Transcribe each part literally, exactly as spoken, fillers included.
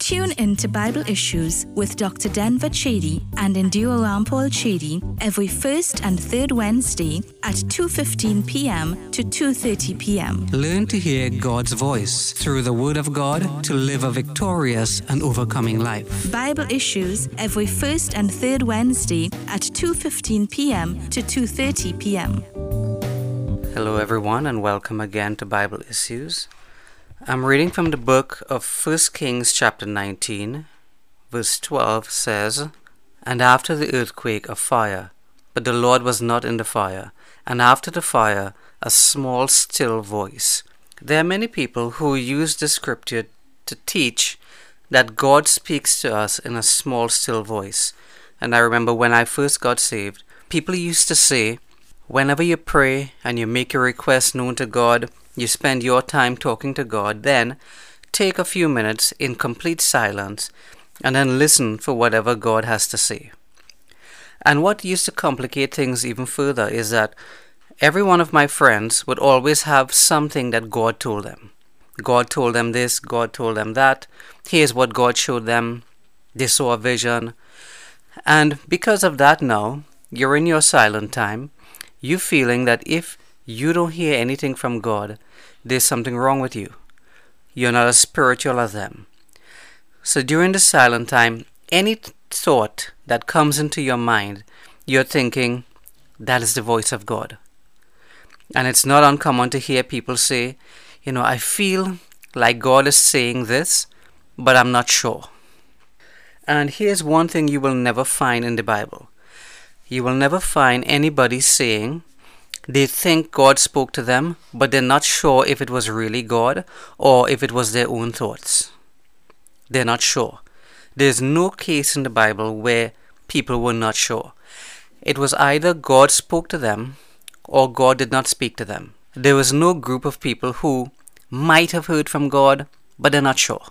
Tune in to Bible Issues with Doctor Denver Chady and Endure Rampol Chady every first and third Wednesday at two fifteen p.m. to two thirty p.m. Learn to hear God's voice through the Word of God to live a victorious and overcoming life. Bible Issues every first and third Wednesday at two fifteen p.m. to two thirty p.m. Hello everyone, and welcome again to Bible Issues. I'm reading from the book of First Kings chapter nineteen, verse twelve says, "And after the earthquake a fire, but the Lord was not in the fire, and after the fire a small still voice." There are many people who use the scripture to teach that God speaks to us in a small still voice. And I remember when I first got saved, people used to say, whenever you pray and you make your request known to God, you spend your time talking to God, then take a few minutes in complete silence and then listen for whatever God has to say. And what used to complicate things even further is that every one of my friends would always have something that God told them. God told them this, God told them that. Here's what God showed them. They saw a vision. And because of that now, you're in your silent time, you feeling that if you don't hear anything from God, there's something wrong with you. You're not as spiritual as them. So during the silent time, any th- thought that comes into your mind, you're thinking, that is the voice of God. And it's not uncommon to hear people say, you know, I feel like God is saying this, but I'm not sure. And here's one thing you will never find in the Bible. You will never find anybody saying they think God spoke to them, but they're not sure if it was really God or if it was their own thoughts. They're not sure. There's no case in the Bible where people were not sure. It was either God spoke to them or God did not speak to them. There was no group of people who might have heard from God, but they're not sure.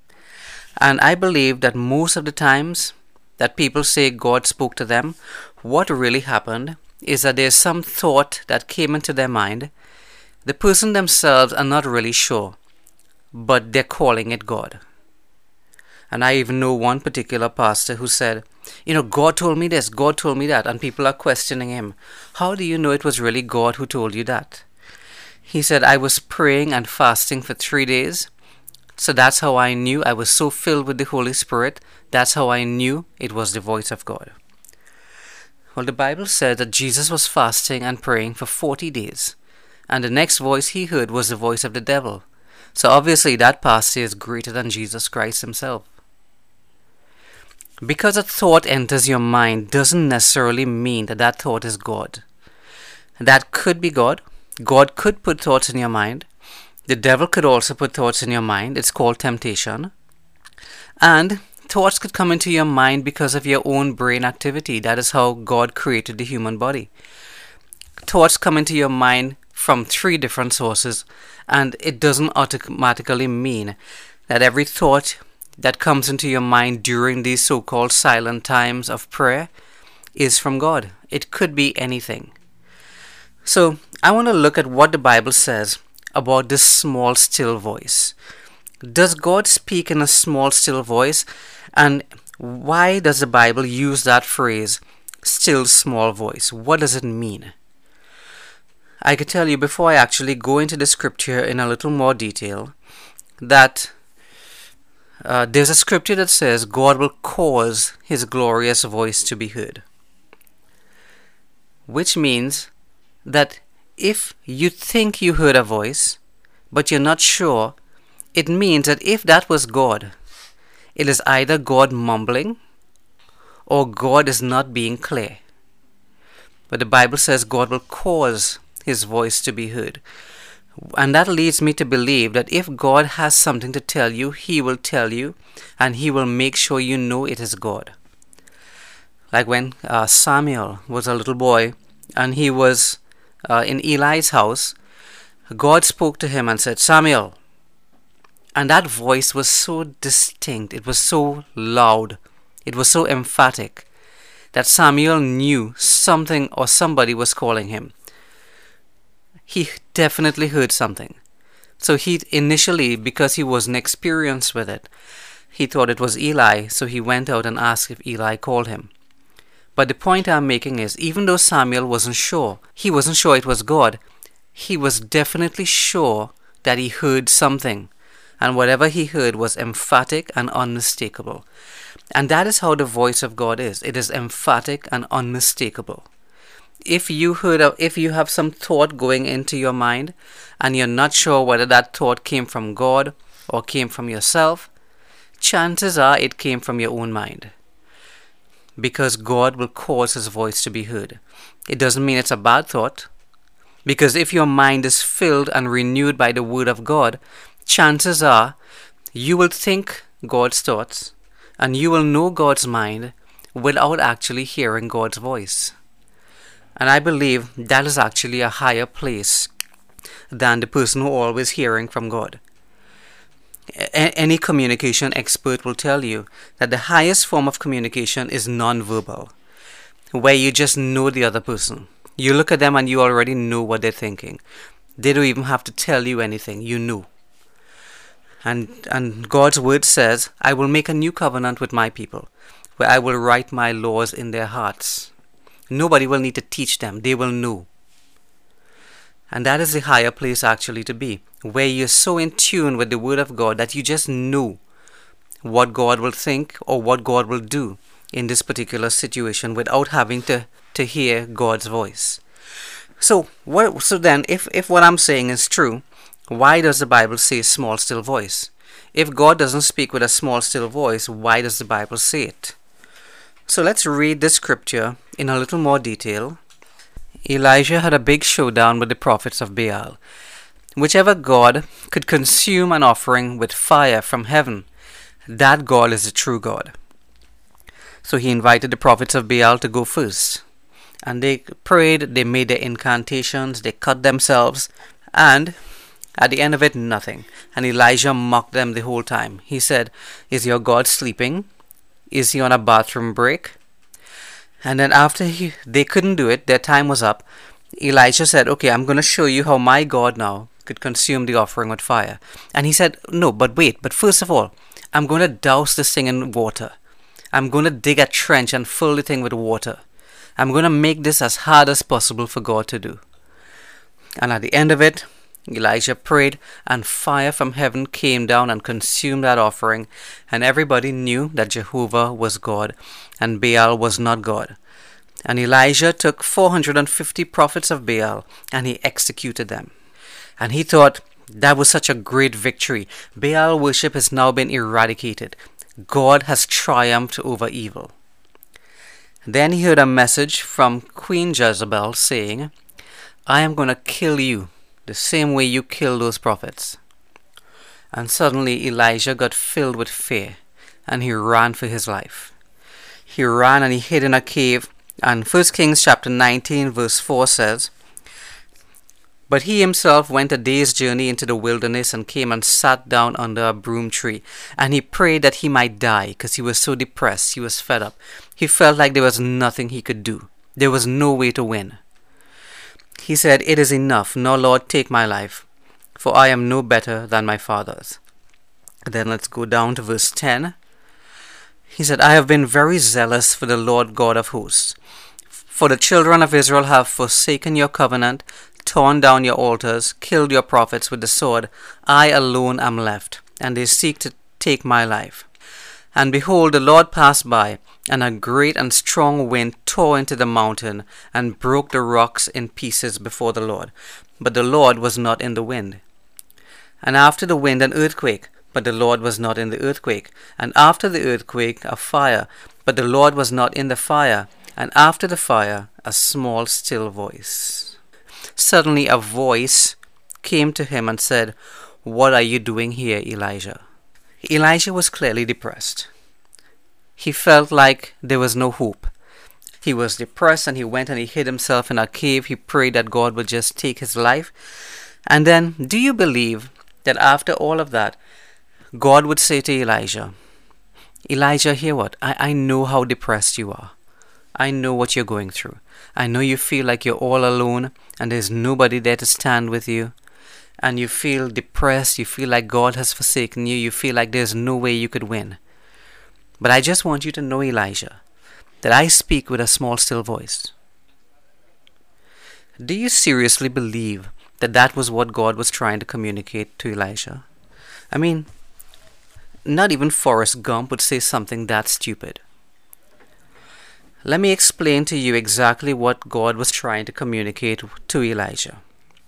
And I believe that most of the times that people say God spoke to them, what really happened is that there's some thought that came into their mind. The person themselves are not really sure, but they're calling it God. And I even know one particular pastor who said, you know, God told me this, God told me that, and people are questioning him. How do you know it was really God who told you that? He said, I was praying and fasting for three days, so that's how I knew. I was so filled with the Holy Spirit, that's how I knew it was the voice of God. Well, the Bible said that Jesus was fasting and praying for forty days, and the next voice he heard was the voice of the devil. So obviously that pastor is greater than Jesus Christ himself. Because a thought enters your mind doesn't necessarily mean that that thought is God. That could be God. God could put thoughts in your mind. The devil could also put thoughts in your mind. It's called temptation. And thoughts could come into your mind because of your own brain activity. That is how God created the human body. Thoughts come into your mind from three different sources, and it doesn't automatically mean that every thought that comes into your mind during these so-called silent times of prayer is from God. It could be anything. So I want to look at what the Bible says about this small still voice. Does God speak in a small still voice? And why does the Bible use that phrase, still small voice? What does it mean? I could tell you before I actually go into the scripture in a little more detail that uh, there's a scripture that says God will cause his glorious voice to be heard. Which means that if you think you heard a voice, but you're not sure, it means that if that was God, it is either God mumbling or God is not being clear. But the Bible says God will cause his voice to be heard. And that leads me to believe that if God has something to tell you, he will tell you and he will make sure you know it is God. Like when uh, Samuel was a little boy and he was uh, in Eli's house, God spoke to him and said, Samuel. And that voice was so distinct, it was so loud, it was so emphatic that Samuel knew something or somebody was calling him. He definitely heard something. So he initially, because he wasn't experienced with it, He thought it was Eli, so he went out and asked if Eli called him. But the point I'm making is, even though Samuel wasn't sure, he wasn't sure it was God, he was definitely sure that he heard something. And whatever he heard was emphatic and unmistakable. And that is how the voice of God is. It is emphatic and unmistakable. If you heard, of, if you have some thought going into your mind, and you're not sure whether that thought came from God or came from yourself, chances are it came from your own mind. Because God will cause his voice to be heard. It doesn't mean it's a bad thought. Because if your mind is filled and renewed by the word of God, chances are you will think God's thoughts and you will know God's mind without actually hearing God's voice. And I believe that is actually a higher place than the person who always hearing from God. A- any communication expert will tell you that the highest form of communication is non-verbal, where you just know the other person. You look at them and you already know what they're thinking. They don't even have to tell you anything. You know. And, and God's word says, I will make a new covenant with my people, where I will write my laws in their hearts. Nobody will need to teach them. They will know. And that is the higher place actually to be, where you're so in tune with the word of God that you just know what God will think or what God will do in this particular situation without having to, to hear God's voice. So, what, so then, if, if what I'm saying is true, why does the Bible say small still voice? If God doesn't speak with a small still voice, why does the Bible say it? So let's read this scripture in a little more detail. Elijah had a big showdown with the prophets of Baal. Whichever God could consume an offering with fire from heaven, that God is the true God. So he invited the prophets of Baal to go first. And they prayed, they made their incantations, they cut themselves, and at the end of it, nothing. And Elijah mocked them the whole time. He said, is your God sleeping? Is he on a bathroom break? And then after he, they couldn't do it, their time was up, Elijah said, okay, I'm going to show you how my God now could consume the offering with fire. And he said, no, but wait, but first of all, I'm going to douse this thing in water. I'm going to dig a trench and fill the thing with water. I'm going to make this as hard as possible for God to do. And at the end of it, Elijah prayed, and fire from heaven came down and consumed that offering, and everybody knew that Jehovah was God, and Baal was not God. And Elijah took four hundred fifty prophets of Baal, and he executed them. And he thought, that was such a great victory. Baal worship has now been eradicated. God has triumphed over evil. Then he heard a message from Queen Jezebel saying, I am going to kill you the same way you killed those prophets. And suddenly Elijah got filled with fear, and he ran for his life. He ran and he hid in a cave, and First Kings chapter nineteen verse four says, but he himself went a day's journey into the wilderness and came and sat down under a broom tree, and he prayed that he might die because he was so depressed, he was fed up. He felt like there was nothing he could do. There was no way to win. He said, it is enough, now Lord, take my life, for I am no better than my fathers. Then let's go down to verse ten. He said, I have been very zealous for the Lord God of hosts. For the children of Israel have forsaken your covenant, torn down your altars, killed your prophets with the sword. I alone am left, and they seek to take my life. And behold, the Lord passed by, and a great and strong wind tore into the mountain, and broke the rocks in pieces before the Lord. But the Lord was not in the wind. And after the wind an earthquake, but the Lord was not in the earthquake. And after the earthquake a fire, but the Lord was not in the fire. And after the fire a small still voice. Suddenly a voice came to him and said, what are you doing here, Elijah? Elijah was clearly depressed. He felt like there was no hope. He was depressed, and he went and he hid himself in a cave. He prayed that God would just take his life. And then, do you believe that after all of that, God would say to Elijah, Elijah, hear what? I, I know how depressed you are. I know what you're going through. I know you feel like you're all alone and there's nobody there to stand with you. and you feel depressed, you feel like God has forsaken you, you feel like there's no way you could win. But I just want you to know, Elijah, that I speak with a small still voice. Do you seriously believe that that was what God was trying to communicate to Elijah? I mean, not even Forrest Gump would say something that stupid. Let me explain to you exactly what God was trying to communicate to Elijah.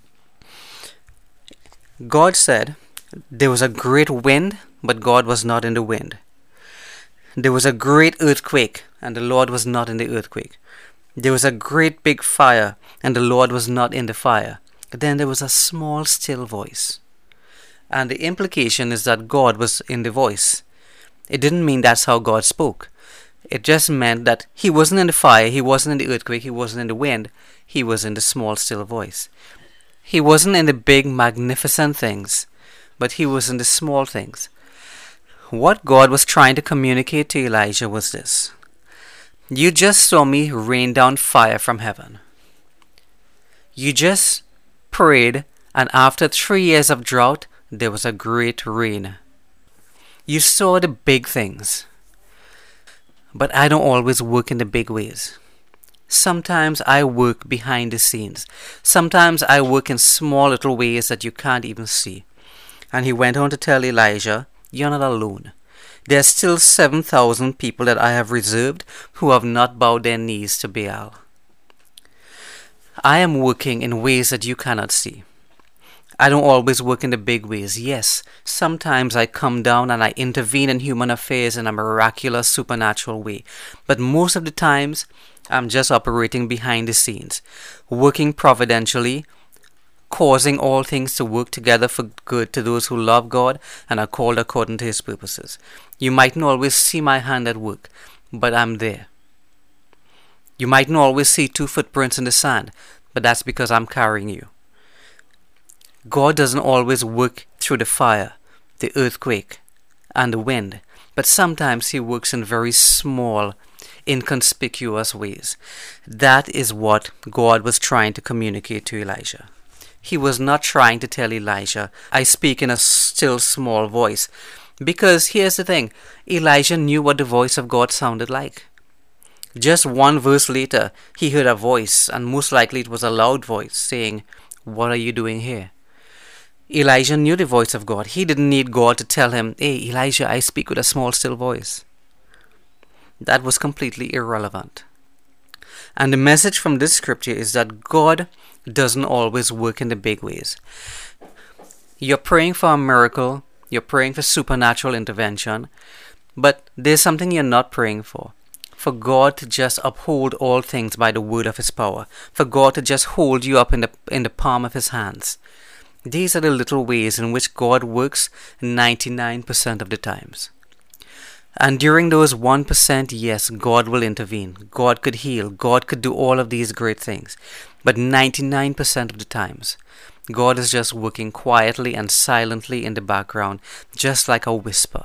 God said there was a great wind, but God was not in the wind. There was a great earthquake, and the Lord was not in the earthquake. There was a great big fire, and the Lord was not in the fire. Then there was a small still voice. And the implication is that God was in the voice. It didn't mean that's how God spoke. It just meant that he wasn't in the fire, he wasn't in the earthquake, he wasn't in the wind. He was in the small still voice. He wasn't in the big magnificent things, but he was in the small things. What God was trying to communicate to Elijah was this: you just saw me rain down fire from heaven. You just prayed, and after three years of drought, there was a great rain. You saw the big things. But I don't always work in the big ways. Sometimes I work behind the scenes. Sometimes I work in small little ways that you can't even see. And he went on to tell Elijah, you're not alone. There are still seven thousand people that I have reserved who have not bowed their knees to Baal. I am working in ways that you cannot see. I don't always work in the big ways. Yes, sometimes I come down and I intervene in human affairs in a miraculous, supernatural way. But most of the times, I'm just operating behind the scenes, working providentially, causing all things to work together for good to those who love God and are called according to His purposes. You mightn't always see my hand at work, but I'm there. You mightn't always see two footprints in the sand, but that's because I'm carrying you. God doesn't always work through the fire, the earthquake, and the wind, but sometimes He works in very small, inconspicuous ways. That is what God was trying to communicate to Elijah. He was not trying to tell Elijah, I speak in a still small voice, because here's the thing, Elijah knew what the voice of God sounded like. Just one verse later, he heard a voice, and most likely it was a loud voice, saying, what are you doing here? Elijah knew the voice of God. He didn't need God to tell him, hey, Elijah, I speak with a small, still voice. That was completely irrelevant. And the message from this scripture is that God doesn't always work in the big ways. You're praying for a miracle, you're praying for supernatural intervention, but there's something you're not praying for. For God to just uphold all things by the word of His power. For God to just hold you up in the in the palm of His hands. These are the little ways in which God works ninety-nine percent of the times. And during those one percent, yes, God will intervene. God could heal. God could do all of these great things. But ninety-nine percent of the times, God is just working quietly and silently in the background, just like a whisper.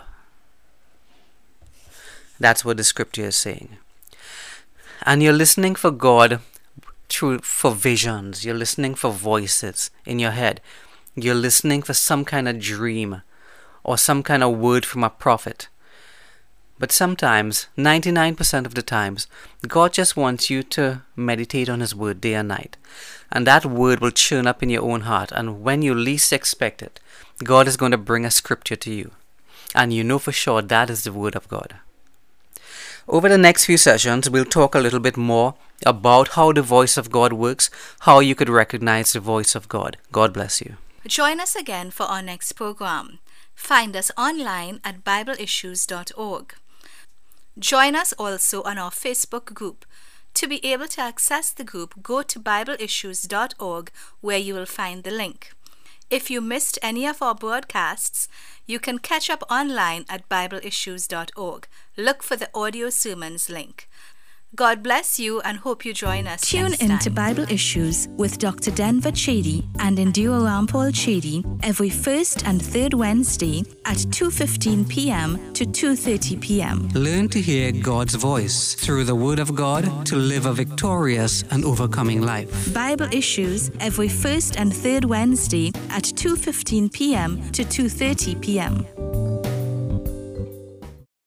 That's what the scripture is saying. And you're listening for God through for visions. You're listening for voices in your head. You're listening for some kind of dream or some kind of word from a prophet. But sometimes, ninety-nine percent of the times, God just wants you to meditate on His word day and night. And that word will churn up in your own heart. And when you least expect it, God is going to bring a scripture to you. And you know for sure that is the word of God. Over the next few sessions, we'll talk a little bit more about how the voice of God works, how you could recognize the voice of God. God bless you. Join us again for our next program. Find us online at bible issues dot org. Join us also on our Facebook group. To be able to access the group, go to bible issues dot org where you will find the link. If you missed any of our broadcasts, you can catch up online at bible issues dot org. Look for the audio sermons link. God bless you and hope you join us. Tune next in time. to Bible Issues with Doctor Denver Chady and Endure Rampol Chady every first and third Wednesday at two fifteen p.m. to two thirty p.m. Learn to hear God's voice through the Word of God to live a victorious and overcoming life. Bible Issues every first and third Wednesday at two fifteen p.m. to two thirty p.m.